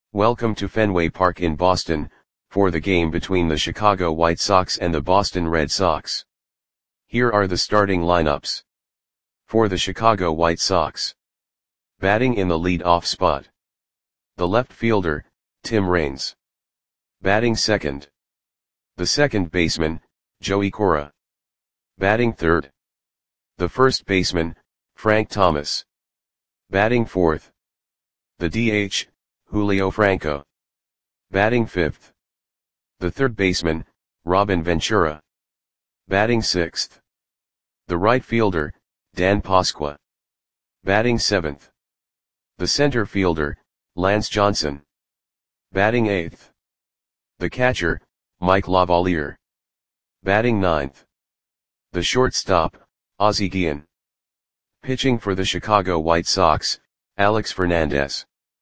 Welcome to Fenway Park in Boston, for the game between the Chicago White Sox and the Boston Red Sox. Here are the starting lineups. For the Chicago White Sox. Batting in the lead-off spot. The left fielder, Tim Raines. Batting second. The second baseman, Joey Cora. Batting third. The first baseman, Frank Thomas. Batting fourth. The DH, Julio Franco. Batting fifth. The third baseman, Robin Ventura. Batting sixth. The right fielder, Dan Pasqua. Batting seventh. The center fielder, Lance Johnson. Batting eighth. The catcher, Mike Lavalier. Batting ninth. The shortstop, Ozzie Guillen. Pitching for the Chicago White Sox, Alex Fernandez.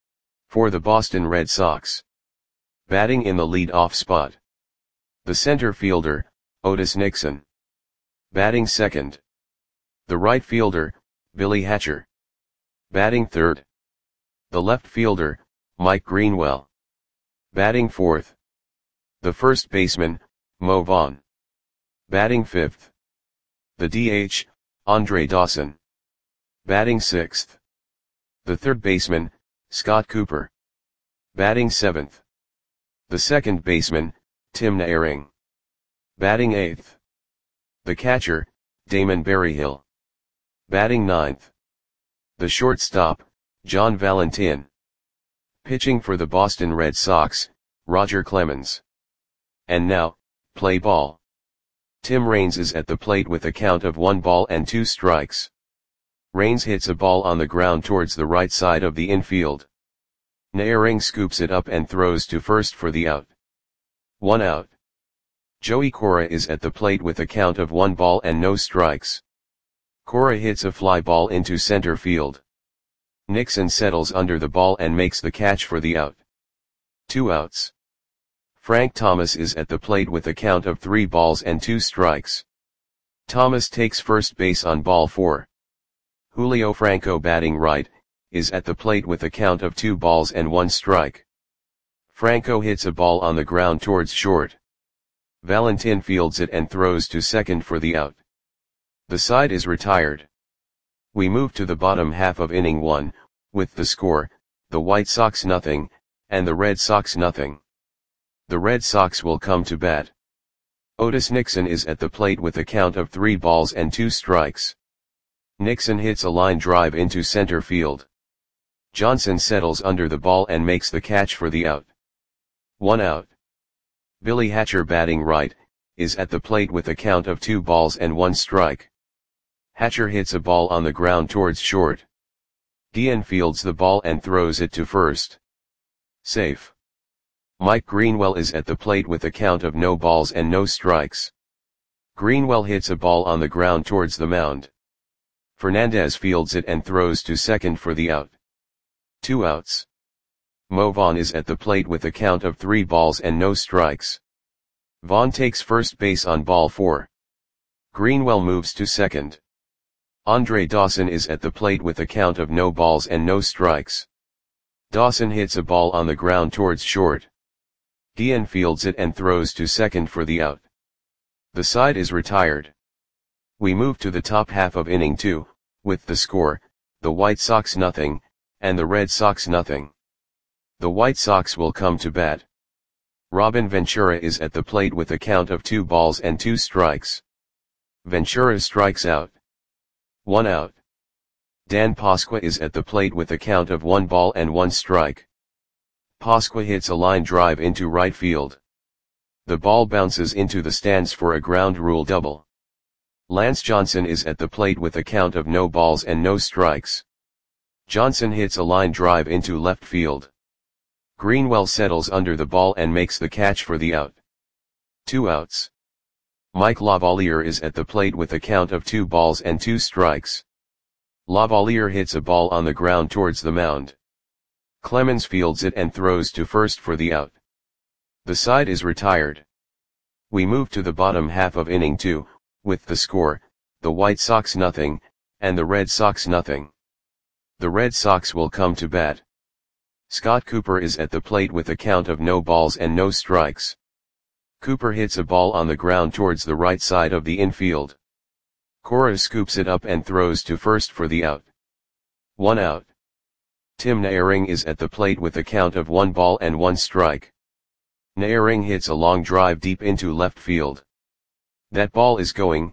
For the Boston Red Sox. Batting in the lead-off spot. The center fielder, Otis Nixon. Batting second. The right fielder, Billy Hatcher. Batting third. The left fielder, Mike Greenwell. Batting fourth. The first baseman, Mo Vaughn. Batting fifth. The DH, Andre Dawson. Batting sixth. The third baseman, Scott Cooper. Batting seventh. The second baseman, Tim Naehring. Batting eighth. The catcher, Damon Berryhill. Batting ninth. The shortstop, John Valentin. Pitching for the Boston Red Sox, Roger Clemens. And now, play ball. Tim Raines is at the plate with a count of 1 ball and 2 strikes. Raines hits a ball on the ground towards the right side of the infield. Naehring scoops it up and throws to first for the out. 1 out. Joey Cora is at the plate with a count of 1 ball and no strikes. Cora hits a fly ball into center field. Nixon settles under the ball and makes the catch for the out. 2 outs. Frank Thomas is at the plate with a count of 3 balls and 2 strikes. Thomas takes first base on ball 4. Julio Franco, batting right, is at the plate with a count of 2 balls and 1 strike. Franco hits a ball on the ground towards short. Valentin fields it and throws to second for the out. The side is retired. We move to the bottom half of inning 1, with the score, the White Sox 0, and the Red Sox 0. The Red Sox will come to bat. Otis Nixon is at the plate with a count of 3 balls and 2 strikes. Nixon hits a line drive into center field. Johnson settles under the ball and makes the catch for the out. 1 out. Billy Hatcher, batting right, is at the plate with a count of 2 balls and 1 strike. Hatcher hits a ball on the ground towards short. Guillen fields the ball and throws it to first. Safe. Mike Greenwell is at the plate with a count of no balls and no strikes. Greenwell hits a ball on the ground towards the mound. Fernandez fields it and throws to second for the out. 2 outs. Mo Vaughn is at the plate with a count of 3 balls and no strikes. Vaughn takes first base on ball 4. Greenwell moves to second. Andre Dawson is at the plate with a count of no balls and no strikes. Dawson hits a ball on the ground towards short. Guillen fields it and throws to second for the out. The side is retired. We move to the top half of inning 2, with the score, the White Sox 0, and the Red Sox 0. The White Sox will come to bat. Robin Ventura is at the plate with a count of 2 balls and 2 strikes. Ventura strikes out. 1 out. Dan Pasqua is at the plate with a count of 1 ball and 1 strike. Pasqua hits a line drive into right field. The ball bounces into the stands for a ground rule double. Lance Johnson is at the plate with a count of no balls and no strikes. Johnson hits a line drive into left field. Greenwell settles under the ball and makes the catch for the out. 2 outs. Mike Lavalier is at the plate with a count of 2 balls and 2 strikes. Lavalier hits a ball on the ground towards the mound. Clemens fields it and throws to first for the out. The side is retired. We move to the bottom half of inning 2, with the score, the White Sox 0, and the Red Sox 0. The Red Sox will come to bat. Scott Cooper is at the plate with a count of no balls and no strikes. Cooper hits a ball on the ground towards the right side of the infield. Cora scoops it up and throws to first for the out. 1 out. Tim Naehring is at the plate with a count of 1 ball and 1 strike. Naehring hits a long drive deep into left field. That ball is gone.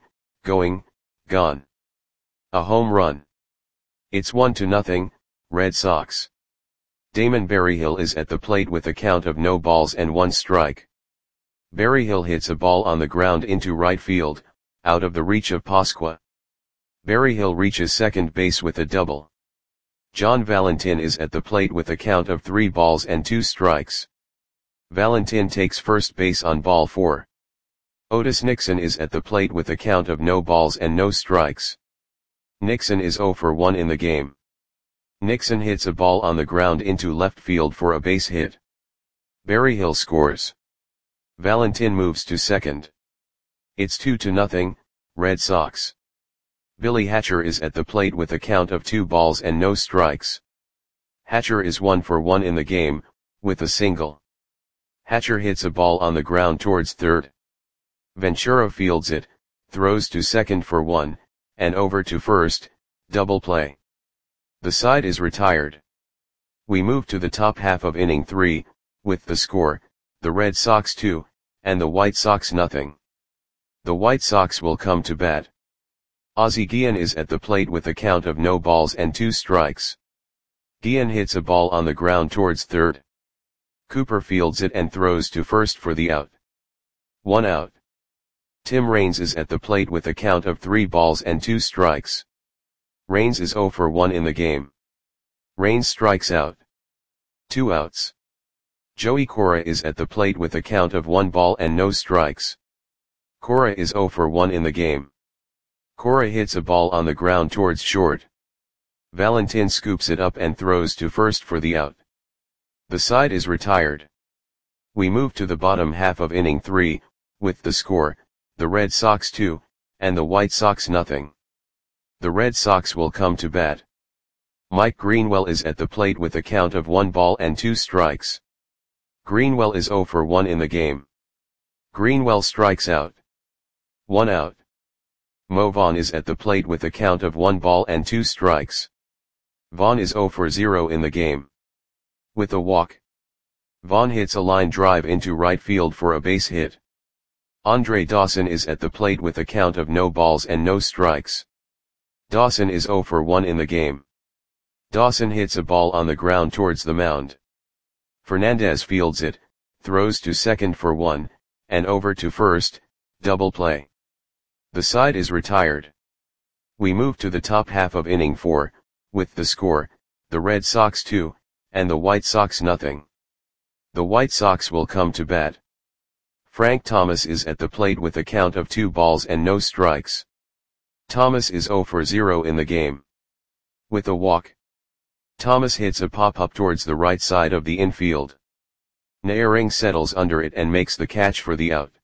A home run. It's 1-0, Red Sox. Damon Berryhill is at the plate with a count of no balls and 1 strike. Berryhill hits a ball on the ground into right field, out of the reach of Pasqua. Berryhill reaches second base with a double. John Valentin is at the plate with a count of 3 balls and 2 strikes. Valentin takes first base on ball 4. Otis Nixon is at the plate with a count of no balls and no strikes. Nixon is 0 for 1 in the game. Nixon hits a ball on the ground into left field for a base hit. Berryhill scores. Valentin moves to second. It's 2-0, Red Sox. Billy Hatcher is at the plate with a count of 2 balls and no strikes. Hatcher is 1 for 1 in the game, with a single. Hatcher hits a ball on the ground towards third. Ventura fields it, throws to second for 1, and over to first, double play. The side is retired. We move to the top half of inning 3, with the score, the Red Sox 2, and the White Sox nothing. The White Sox will come to bat. Ozzie Guillen is at the plate with a count of no balls and 2 strikes. Guillen hits a ball on the ground towards third. Cooper fields it and throws to first for the out. 1 out. Tim Raines is at the plate with a count of 3 balls and 2 strikes. Raines is 0 for 1 in the game. Raines strikes out. 2 outs. Joey Cora is at the plate with a count of 1 ball and no strikes. Cora is 0 for 1 in the game. Cora hits a ball on the ground towards short. Valentin scoops it up and throws to first for the out. The side is retired. We move to the bottom half of inning 3, with the score, the Red Sox 2, and the White Sox nothing. The Red Sox will come to bat. Mike Greenwell is at the plate with a count of 1 ball and 2 strikes. Greenwell is 0 for 1 in the game. Greenwell strikes out. 1 out. Mo Vaughn is at the plate with a count of 1 ball and 2 strikes. Vaughn is 0 for 0 in the game. With a walk. Vaughn hits a line drive into right field for a base hit. Andre Dawson is at the plate with a count of no balls and no strikes. Dawson is 0 for 1 in the game. Dawson hits a ball on the ground towards the mound. Fernandez fields it, throws to second for 1, and over to first, double play. The side is retired. We move to the top half of inning 4, with the score, the Red Sox 2, and the White Sox nothing. The White Sox will come to bat. Frank Thomas is at the plate with a count of 2 balls and no strikes. Thomas is 0 for 0 in the game. With a walk. Thomas hits a pop-up towards the right side of the infield. Naehring settles under it and makes the catch for the out.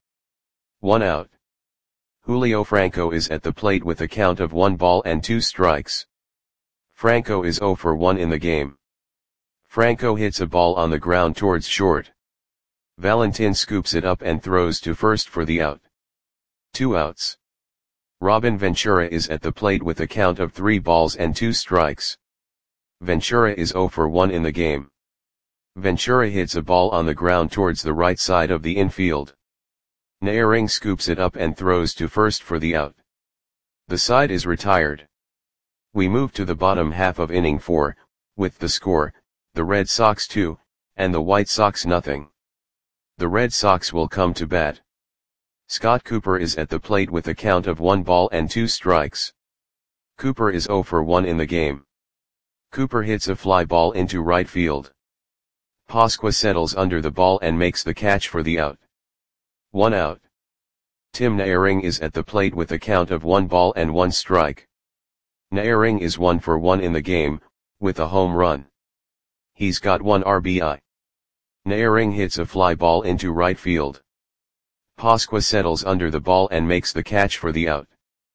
1 out. Julio Franco is at the plate with a count of 1 ball and 2 strikes. Franco is 0 for 1 in the game. Franco hits a ball on the ground towards short. Valentin scoops it up and throws to first for the out. 2 outs. Robin Ventura is at the plate with a count of 3 balls and 2 strikes. Ventura is 0 for 1 in the game. Ventura hits a ball on the ground towards the right side of the infield. Naehring scoops it up and throws to first for the out. The side is retired. We move to the bottom half of inning 4, with the score, the Red Sox 2, and the White Sox nothing. The Red Sox will come to bat. Scott Cooper is at the plate with a count of 1 ball and 2 strikes. Cooper is 0 for 1 in the game. Cooper hits a fly ball into right field. Pasqua settles under the ball and makes the catch for the out. 1 out. Tim Naehring is at the plate with a count of 1 ball and 1 strike. Naehring is 1 for 1 in the game, with a home run. He's got 1 RBI. Naehring hits a fly ball into right field. Pasqua settles under the ball and makes the catch for the out.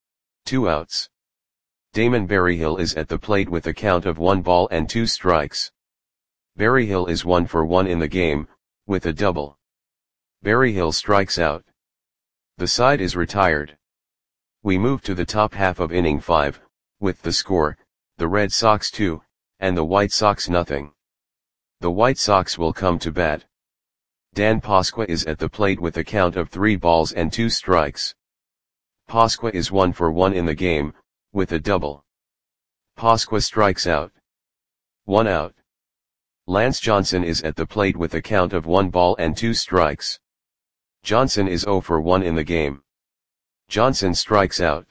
2 outs. Damon Berryhill is at the plate with a count of 1 ball and 2 strikes. Berryhill is 1 for 1 in the game, with a double. Berryhill strikes out. The side is retired. We move to the top half of inning 5, with the score, the Red Sox 2, and the White Sox nothing. The White Sox will come to bat. Dan Pasqua is at the plate with a count of 3 balls and 2 strikes. Pasqua is 1 for 1 in the game, with a double. Pasqua strikes out. 1 out. Lance Johnson is at the plate with a count of 1 ball and 2 strikes. Johnson is 0 for 1 in the game. Johnson strikes out.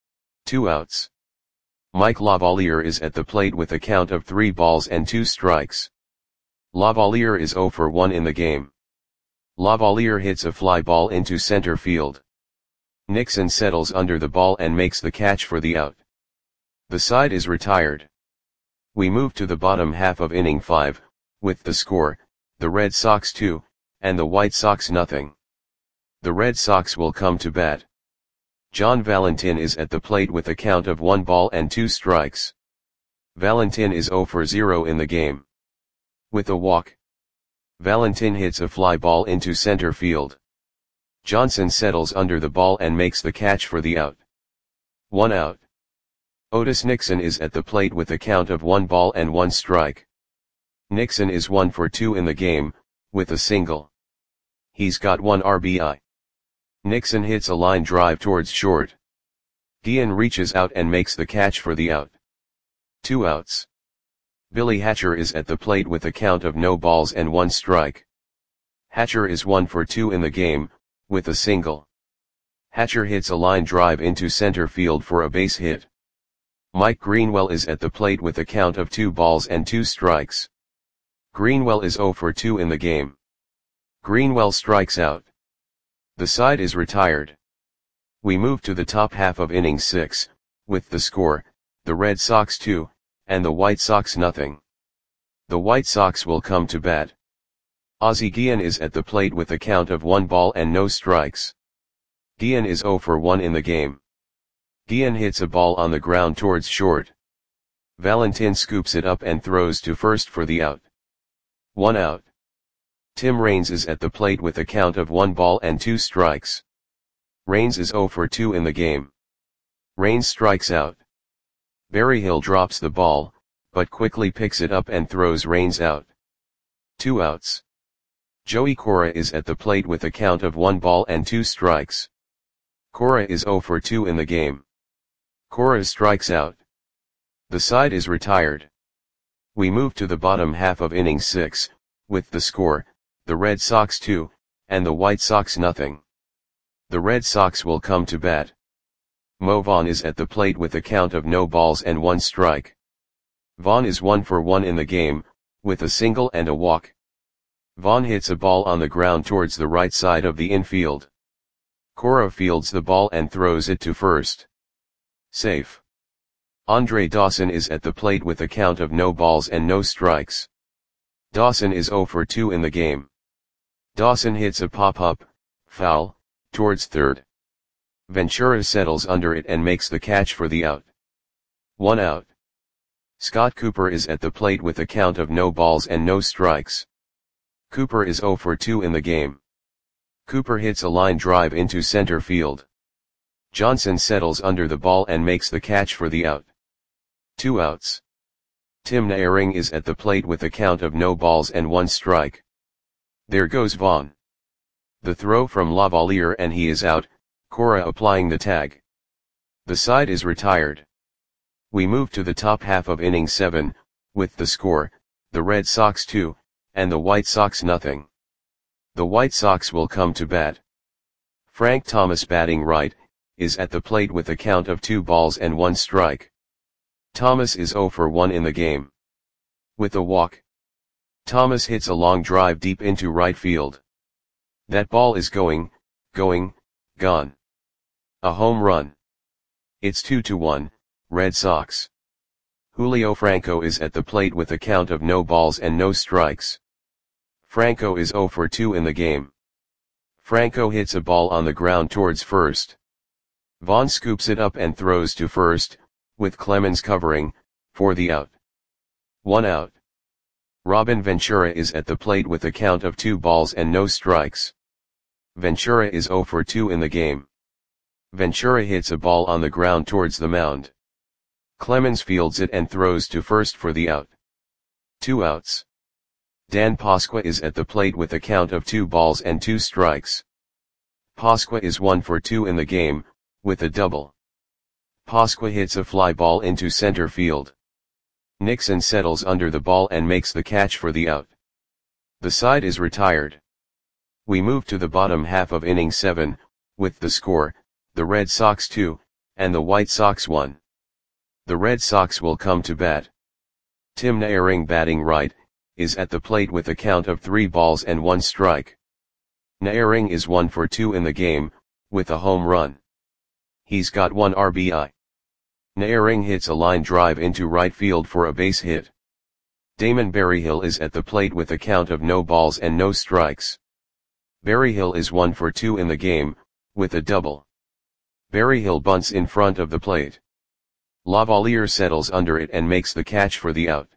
2 outs. Mike Lavalier is at the plate with a count of 3 balls and 2 strikes. Lavalier is 0 for 1 in the game. Lavalier hits a fly ball into center field. Nixon settles under the ball and makes the catch for the out. The side is retired. We move to the bottom half of inning 5, with the score, the Red Sox 2, and the White Sox nothing. The Red Sox will come to bat. John Valentin is at the plate with a count of 1 ball and 2 strikes. Valentin is 0 for 0 in the game. With a walk. Valentin hits a fly ball into center field. Johnson settles under the ball and makes the catch for the out. 1 out. Otis Nixon is at the plate with a count of 1 ball and 1 strike. Nixon is 1 for 2 in the game, with a single. He's got 1 RBI. Nixon hits a line drive towards short. Guillen reaches out and makes the catch for the out. 2 outs. Billy Hatcher is at the plate with a count of no balls and 1 strike. Hatcher is 1 for 2 in the game, with a single. Hatcher hits a line drive into center field for a base hit. Mike Greenwell is at the plate with a count of 2 balls and 2 strikes. Greenwell is 0 for 2 in the game. Greenwell strikes out. The side is retired. We move to the top half of inning 6, with the score, the Red Sox 2, and the White Sox nothing. The White Sox will come to bat. Ozzie Guillen is at the plate with a count of 1 ball and no strikes. Guillen is 0 for 1 in the game. Guillen hits a ball on the ground towards short. Valentin scoops it up and throws to first for the out. 1 out. Tim Raines is at the plate with a count of 1 ball and 2 strikes. Raines is 0 for 2 in the game. Raines strikes out. Berryhill drops the ball, but quickly picks it up and throws Raines out. 2 outs. Joey Cora is at the plate with a count of 1 ball and 2 strikes. Cora is 0 for 2 in the game. Cora strikes out. The side is retired. We move to the bottom half of inning 6, with the score, the Red Sox 2, and the White Sox nothing. The Red Sox will come to bat. Mo Vaughn is at the plate with a count of no balls and 1 strike. Vaughn is 1 for 1 in the game, with a single and a walk. Vaughn hits a ball on the ground towards the right side of the infield. Cora fields the ball and throws it to first. Safe. Andre Dawson is at the plate with a count of no balls and no strikes. Dawson is 0 for 2 in the game. Dawson hits a pop-up, foul, towards third. Ventura settles under it and makes the catch for the out. 1 out. Scott Cooper is at the plate with a count of no balls and no strikes. Cooper is 0 for 2 in the game. Cooper hits a line drive into center field. Johnson settles under the ball and makes the catch for the out. 2 outs. Tim Naehring is at the plate with a count of no balls and 1 strike. There goes Vaughn. The throw from Lavalier and he is out, Cora applying the tag. The side is retired. We move to the top half of inning 7, with the score, the Red Sox 2, and the White Sox nothing. The White Sox will come to bat. Frank Thomas batting right, is at the plate with a count of 2 balls and 1 strike. Thomas is 0 for 1 in the game. With a walk. Thomas hits a long drive deep into right field. That ball is going, gone. A home run. It's 2-1, Red Sox. Julio Franco is at the plate with a count of no balls and no strikes. Franco is 0 for 2 in the game. Franco hits a ball on the ground towards first. Vaughn scoops it up and throws to first, with Clemens covering, for the out. 1 out. Robin Ventura is at the plate with a count of 2 balls and no strikes. Ventura is 0 for 2 in the game. Ventura hits a ball on the ground towards the mound. Clemens fields it and throws to first for the out. 2 outs. Dan Pasqua is at the plate with a count of 2 balls and 2 strikes. Pasqua is 1 for 2 in the game, with a double. Pasqua hits a fly ball into center field. Nixon settles under the ball and makes the catch for the out. The side is retired. We move to the bottom half of inning 7, with the score, the Red Sox 2, and the White Sox 1. The Red Sox will come to bat. Tim Naehring, batting right, is at the plate with a count of 3 balls and 1 strike. Naehring is 1 for 2 in the game, with a home run. He's got 1 RBI. Naehring hits a line drive into right field for a base hit. Damon Berryhill is at the plate with a count of no balls and no strikes. Berryhill is 1 for 2 in the game, with a double. Berryhill bunts in front of the plate. Lavalier settles under it and makes the catch for the out.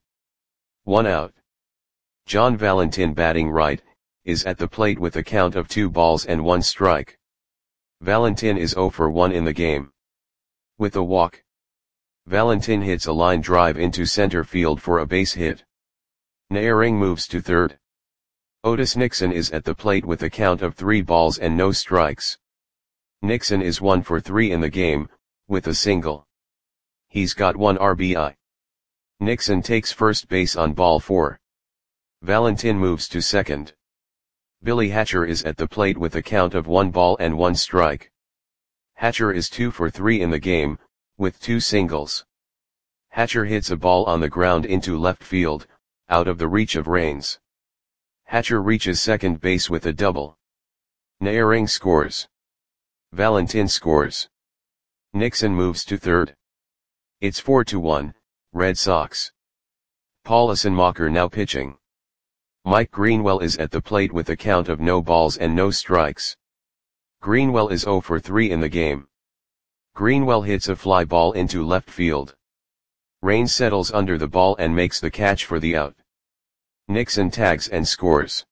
1 out. John Valentin, batting right, is at the plate with a count of 2 balls and 1 strike. Valentin is 0 for 1 in the game. With a walk. Valentin hits a line drive into center field for a base hit. Naehring moves to third. Otis Nixon is at the plate with a count of 3 balls and no strikes. Nixon is 1 for 3 in the game, with a single. He's got 1 RBI. Nixon takes first base on ball 4. Valentin moves to second. Billy Hatcher is at the plate with a count of 1 ball and 1 strike. Hatcher is 2 for 3 in the game, with 2 singles. Hatcher hits a ball on the ground into left field, out of the reach of Raines. Hatcher reaches second base with a double. Naehring scores. Valentin scores. Nixon moves to third. It's 4-1, Red Sox. Paulison Mocker now pitching. Mike Greenwell is at the plate with a count of no balls and no strikes. Greenwell is 0 for 3 in the game. Greenwell hits a fly ball into left field. Raines settles under the ball and makes the catch for the out. Nixon tags and scores.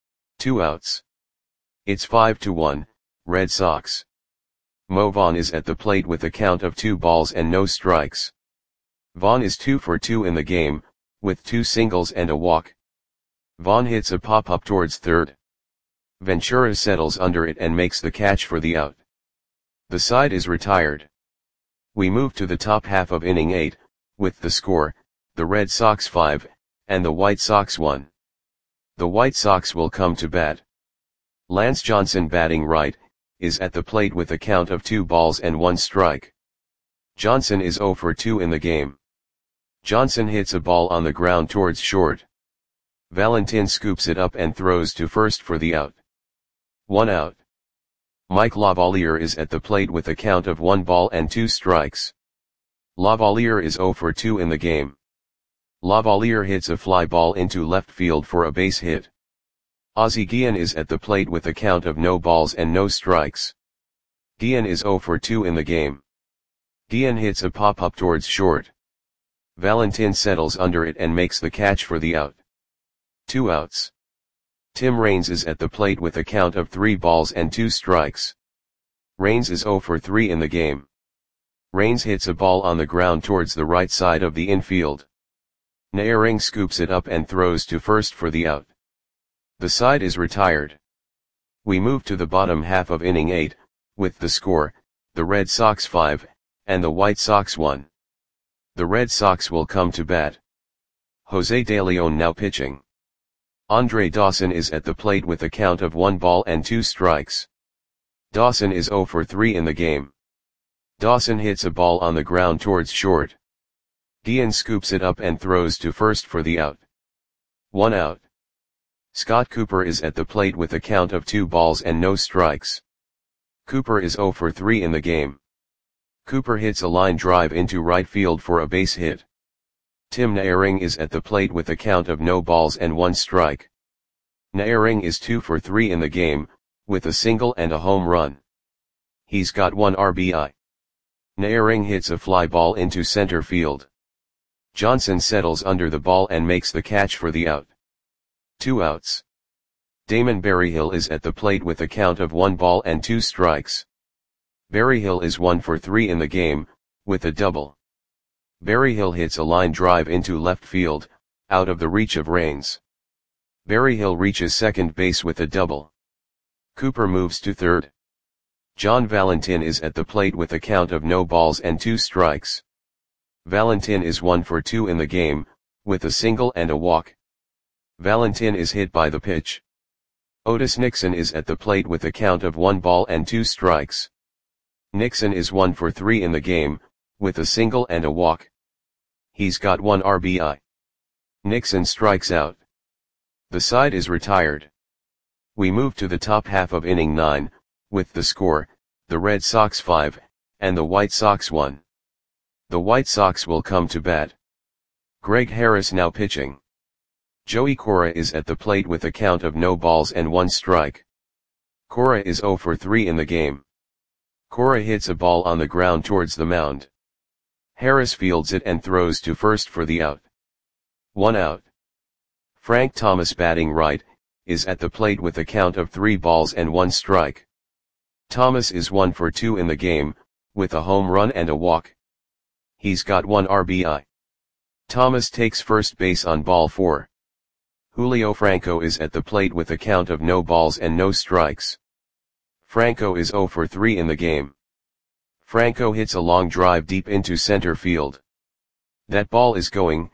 2 outs. It's 5-1, Red Sox. Mo Vaughn is at the plate with a count of 2 balls and no strikes. Vaughn is 2 for 2 in the game, with 2 singles and a walk. Vaughn hits a pop-up towards third. Ventura settles under it and makes the catch for the out. The side is retired. We move to the top half of inning 8, with the score, the Red Sox 5, and the White Sox 1. The White Sox will come to bat. Lance Johnson, batting right, is at the plate with a count of 2 balls and 1 strike. Johnson is 0 for 2 in the game. Johnson hits a ball on the ground towards short. Valentin scoops it up and throws to first for the out. 1 out. Mike Lavalier is at the plate with a count of 1 ball and 2 strikes. Lavalier is 0 for 2 in the game. Lavalier hits a fly ball into left field for a base hit. Ozzie Guillen is at the plate with a count of no balls and no strikes. Guillen is 0 for 2 in the game. Guillen hits a pop-up towards short. Valentin settles under it and makes the catch for the out. 2 outs. Tim Raines is at the plate with a count of 3 balls and 2 strikes. Raines is 0 for 3 in the game. Raines hits a ball on the ground towards the right side of the infield. Naehring scoops it up and throws to first for the out. The side is retired. We move to the bottom half of inning 8, with the score, the Red Sox 5, and the White Sox 1. The Red Sox will come to bat. Jose De Leon now pitching. Andre Dawson is at the plate with a count of 1 ball and 2 strikes. Dawson is 0 for 3 in the game. Dawson hits a ball on the ground towards short. Guillen scoops it up and throws to first for the out. 1 out. Scott Cooper is at the plate with a count of 2 balls and no strikes. Cooper is 0 for 3 in the game. Cooper hits a line drive into right field for a base hit. Tim Naehring is at the plate with a count of no balls and 1 strike. Naehring is 2 for 3 in the game, with a single and a home run. He's got 1 RBI. Naehring hits a fly ball into center field. Johnson settles under the ball and makes the catch for the out. 2 outs. Damon Berryhill is at the plate with a count of 1 ball and 2 strikes. Berryhill is 1 for 3 in the game, with a double. Berryhill hits a line drive into left field, out of the reach of Raines. Berryhill reaches second base with a double. Cooper moves to third. John Valentin is at the plate with a count of no balls and 2 strikes. Valentin is 1 for 2 in the game, with a single and a walk. Valentin is hit by the pitch. Otis Nixon is at the plate with a count of 1 ball and 2 strikes. Nixon is 1 for 3 in the game, with a single and a walk. He's got 1 RBI. Nixon strikes out. The side is retired. We move to the top half of inning 9, with the score, the Red Sox 5, and the White Sox 1. The White Sox will come to bat. Greg Harris now pitching. Joey Cora is at the plate with a count of no balls and 1 strike. Cora is 0 for 3 in the game. Cora hits a ball on the ground towards the mound. Harris fields it and throws to first for the out. 1 out. Frank Thomas, batting right, is at the plate with a count of 3 balls and 1 strike. Thomas is 1 for 2 in the game, with a home run and a walk. He's got 1 RBI. Thomas takes first base on ball 4. Julio Franco is at the plate with a count of no balls and no strikes. Franco is 0 for 3 in the game. Franco hits a long drive deep into center field. That ball is gone.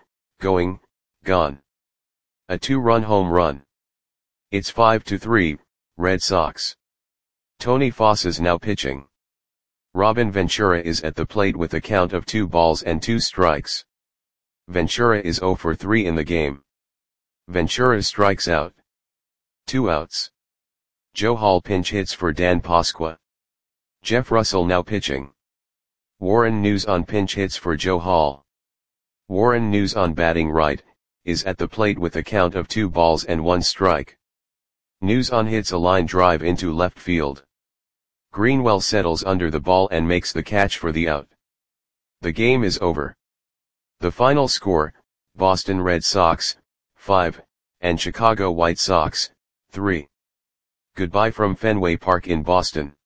A 2-run home run. It's 5-3, Red Sox. Tony Foss is now pitching. Robin Ventura is at the plate with a count of 2 balls and 2 strikes. Ventura is 0 for 3 in the game. Ventura strikes out. 2 outs. Joe Hall pinch hits for Dan Pasqua. Jeff Russell now pitching. Warren News on pinch hits for Joe Hall. Warren News on batting right, is at the plate with a count of 2 balls and 1 strike. News on hits a line drive into left field. Greenwell settles under the ball and makes the catch for the out. The game is over. The final score, Boston Red Sox, 5, and Chicago White Sox, 3. Goodbye from Fenway Park in Boston.